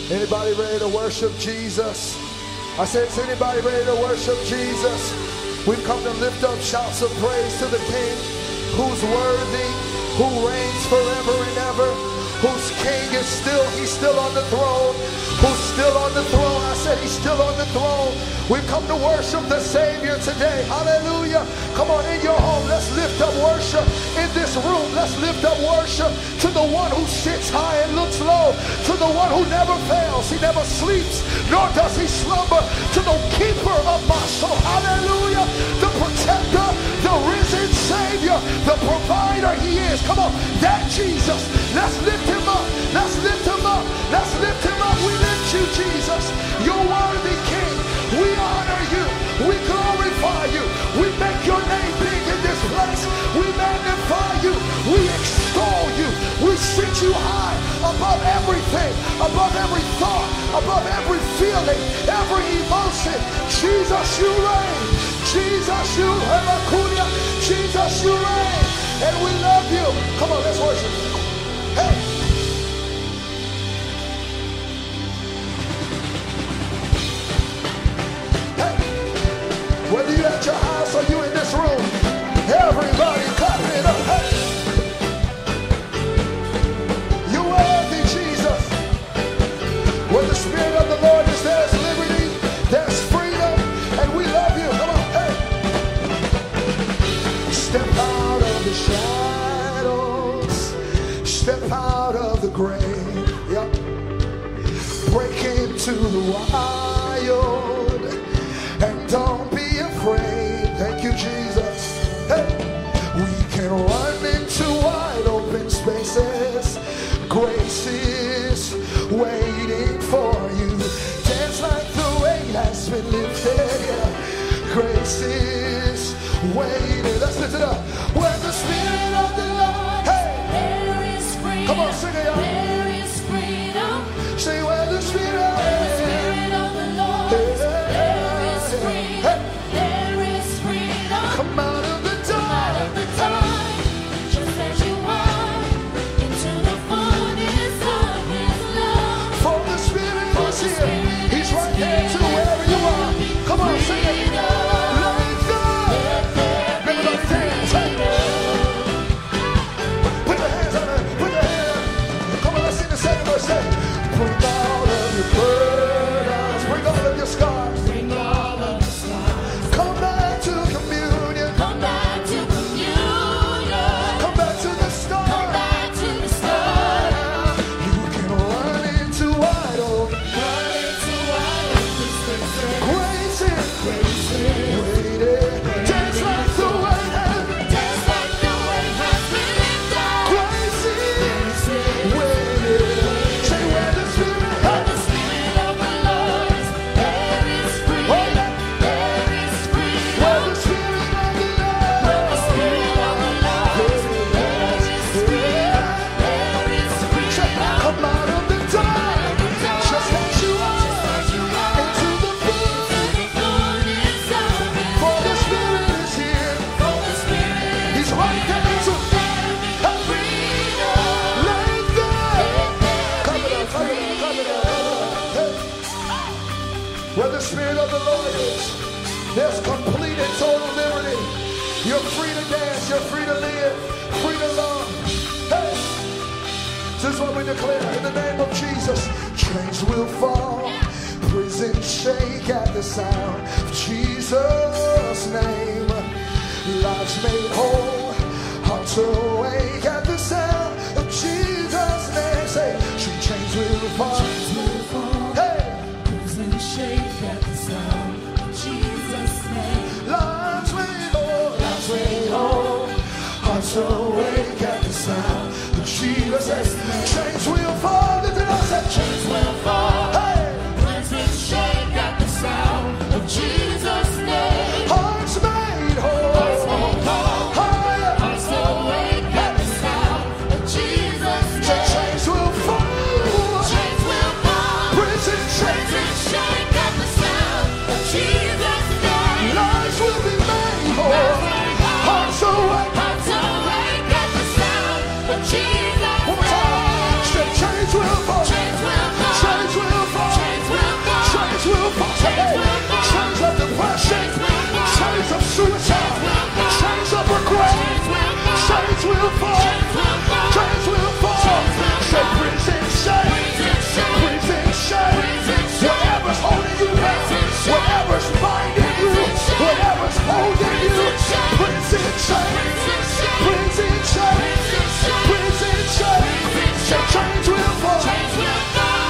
Anybody ready to worship Jesus? I said, is anybody ready to worship Jesus? We've come to lift up shouts of praise to the King who's worthy, who reigns forever and ever, whose King is still, he's still on the throne, who's still on the throne. I said he's still on the throne. We've come to worship the Savior today. Hallelujah. Come on, in your home, let's lift up worship. In this room, let's lift up worship to the one who sits high and looks low, to the one who never fails, he never sleeps, nor does he slumber, to the keeper of my soul. Hallelujah. The protector, the risen Savior, the provider he is. Come on, that Jesus. Let's lift him up. Let's lift him up. Let's lift him up. We lift you, Jesus. You're worthy, King. We honor you. We glorify you. We make your name big in this place. We magnify you. We extol you. We sit you high above everything, above every thought, above every feeling, every emotion. Jesus, you reign. Jesus, you reign. Jesus, you reign. And we love you. Come on, let's worship. Hey. Whether you at your house or you in this room, everybody clap it up. Hey. You're worthy, Jesus. Where the Spirit of the Lord is, there's liberty, there's freedom, and we love you. Come on, hey. Step out of the shadows, step out of the grave, yep. Break into the wild, and don't be afraid. Thank you, Jesus. Hey. We can run into wide open spaces. Grace is waiting for you. Dance like the weight has been lifted. Yeah. Grace is waiting. Let's lift it up. Where the Spirit of the Lord, hey, there is freedom. Come on, sing it out. There is freedom. Say where the Spirit of the Lord, there is freedom. Hey. There is freedom. Come out of the dark, just as you are, into the fullness of His love. For the Spirit is here. He's right there too, wherever you are. Come on, sing it. Let go. Everybody dance. Hey. Put your hands on it. Put your hands. Come on, let's sing the second verse. Say, bring all of your burdens. Bring all of your scars. Bring all of the scars. Come back to communion. Come back to communion. Come back to the start. Come back to the start. You can run into wide open. Run into wide open spaces. Grace is waiting. Dance like the weight has been. Dance like the weight has been lifted. Grace is waiting. Say where the Spirit of the Lord is, there is freedom. There is freedom. Where the Spirit of the Lord, where the Spirit of the Lord is, there is freedom. There is freedom. Come out of the dark, just as you are, into the fullness of His. For the Spirit is here. For the Spirit, He's right there too. Let go. Come it up, come it up, come it up. Hey. Where the Spirit of the Lord is, there's complete and total liberty. You're free to dance, you're free to live, free to love. Hey. This is what we declare in the name of Jesus. Chains will fall, prison shake at the sound of Jesus' name. Lives made whole, hearts awake at the sound of Jesus' name. Say, chains will fall. Hey. Prison shake at the sound of Jesus' name. Lives made whole, hearts awake at the sound of Jesus' name. Chains will fall. Lift it up, say, Chains will fall. hey. Prison shake at the sound of Jesus' name. Hearts made whole, Hearts made whole. higher, Hearts awake chains will fall. Chains will fall.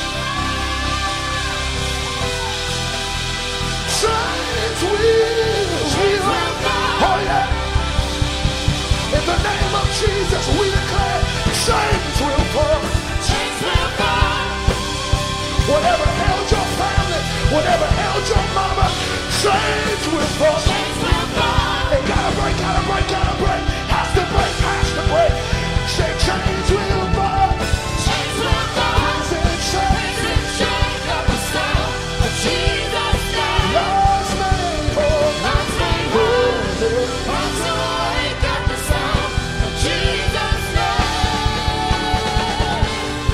Chains will fall. Oh yeah. In the name of Jesus, we declare chains will fall. Chains will fall. Whatever held your family, whatever held your mama, chains will fall. Chains will fall. It gotta break, gotta break, gotta break. Has to break, has to break. Say chains will fall. Chains will fall. Prison chains. Prison chains of the sound of Jesus' name. Lost made whole. Lost made whole. Once awake at the sound of Jesus' name.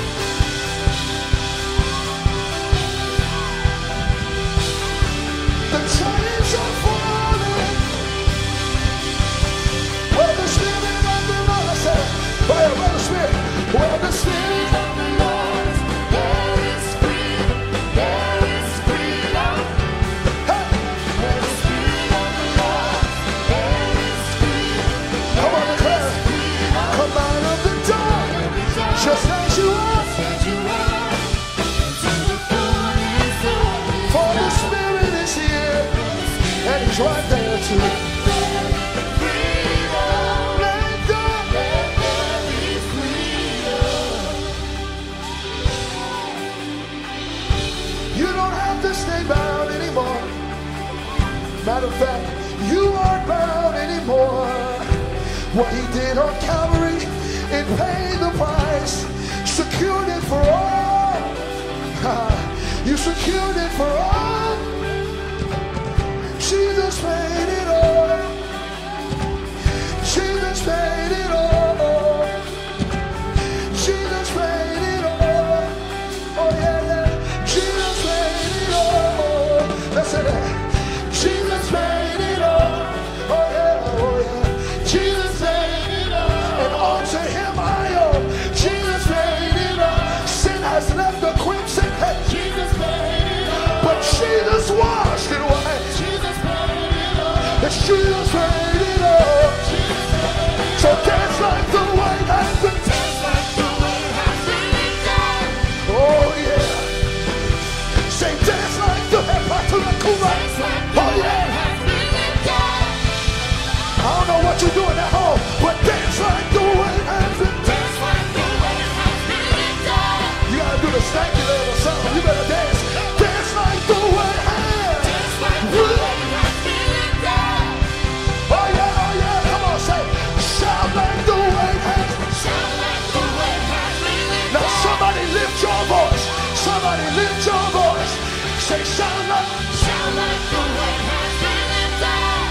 The chains are falling. Where the Spirit of the Lord said, where the Spirit, where the Spirit of the Lord, There is freedom. There is freedom. hey, Where the Spirit of the Lord, there is freedom. come on, declare, Freedom. come out of the dark, just as you are, As you are, into the fullness of His for the love. Spirit is here, and He's right there too. Freedom. Let go. Let there be freedom. You don't have to stay bound anymore. Matter of fact, you aren't bound anymore. What He did on Calvary, it paid the price, secured it for all. You secured it for all. Jesus paid it all. Jesus paid it all. Jesus paid it all. Oh yeah, yeah. Jesus paid it all. Let's say that. Jesus paid it all. Oh yeah, oh yeah. Jesus paid it all. And unto Him I owe. Jesus paid it all. Sin has left the crimson head, Jesus paid it all. but Jesus washed it away. Jesus paid it all. It's Jesus paid it all. So dance like the white has been. Just like the weight has been lifted. Oh yeah. Say dance like the Hepatulakura. Just like the Oh weight yeah. has been lifted. I don't know what you're doing at home, but dance like the white has been. Just like the weight has been lifted. You gotta do the stanky leg or something. You better dance. Dance like the white has. Just like the weight has been lifted. Oh yeah, oh yeah. Come on, say shout like the white has. Shout like the weight has been lifted. Now somebody lift your voice. Somebody lift your voice. Say shout like. Shout like the weight has been lifted.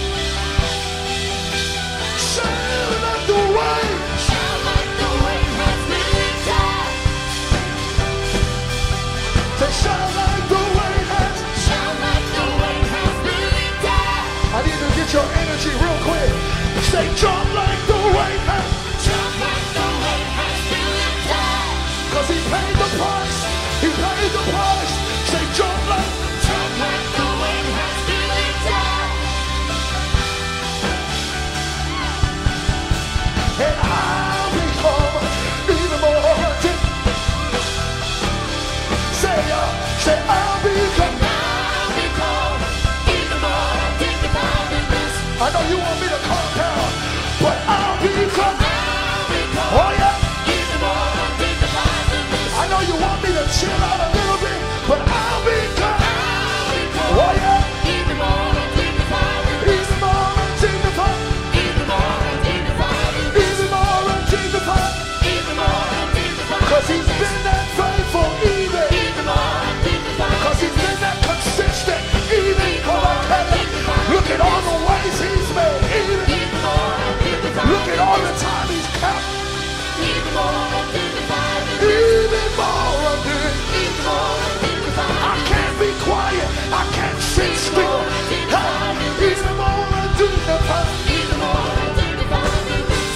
Shout like the white. Shout like the weight has been lifted. Say shout like the white has. Shout like the weight has been lifted. I need to get your energy real quick. Say jump like the white has. Jump like the weight has been lifted. Cause He paid the price. He paid the price. Say jump like. Jump like the weight has been lifted. And I'll become even more addicted. Say I'll become. Now become even more dignified than this. I know you want me to calm down, but I'll become. Now become Oh yeah. even more dignified than this. I know you want me to chill out a little bit, but I'll become. Now become Oh yeah. even more dignified than this. Even more undignified. Even more dignified than this. Even more undignified. Even more dignified. Cause He's been that faithful even. Even more dignified. Cause He's been that consistent even. Come on, Kevin. Look at all the ways He's made even. Even more dignified. Look at all the time He's kept. Even more dignified than this. Even more undignified. Even more dignified. I can't be quiet. I can't sit still. Hey, even more undignified. Even more dignified than this.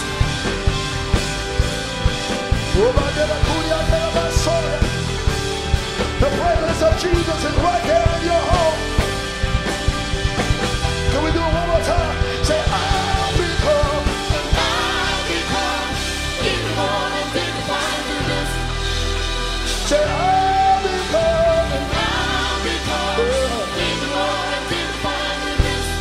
The presence of Jesus is right there in your home. Can we do it one more time? Say, I'll become. I'll become even more dignified than Say, I'll be coming. I'll be coming. In the Lord did find rest.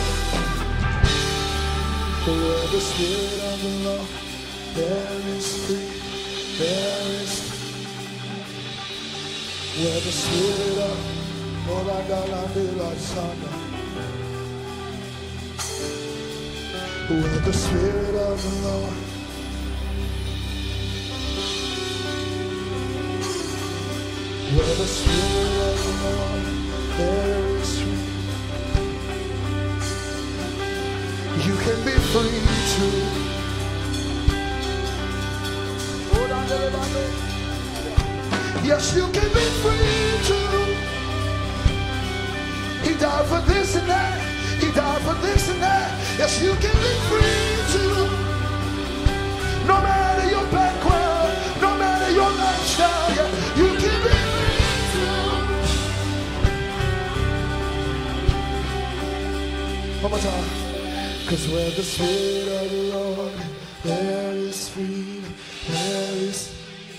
Where the Spirit of the Lord, there is free, there is where the Spirit of Lord, I got la Sana. Where the Spirit of the Lord, where the Spirit of the Lord, there is free. You can be free too. Yes, you can be free too. He died for this and that. He died for this and that. Yes, you can be free too. No matter your background, no matter your lifestyle, yeah, you can be free too. One more time. Cause where the Spirit of the Lord, there is freedom, there is.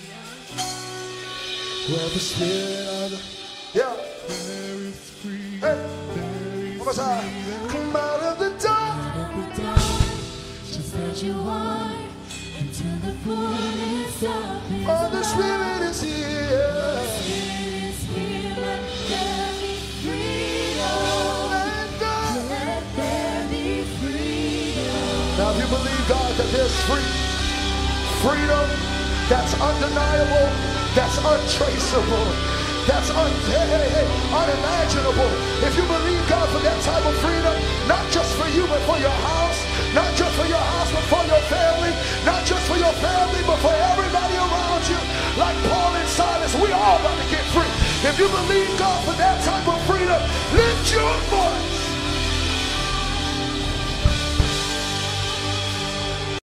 Where the Spirit of the, yeah, there is freedom. Hey, one more time. Come out of the dark, just as you are, into the fullness of His oh, the Spirit is here. Spirit is here. Let there be freedom. Let there be freedom. Now if you believe God that there's freedom that's undeniable, that's untraceable, that's unimaginable. If you believe God for that type of freedom, not just for you but for your house, not just for your house but for your family, not just for your family but for everybody around you, like Paul and Silas, we all got to get free. If you believe God for that type of freedom, lift your voice.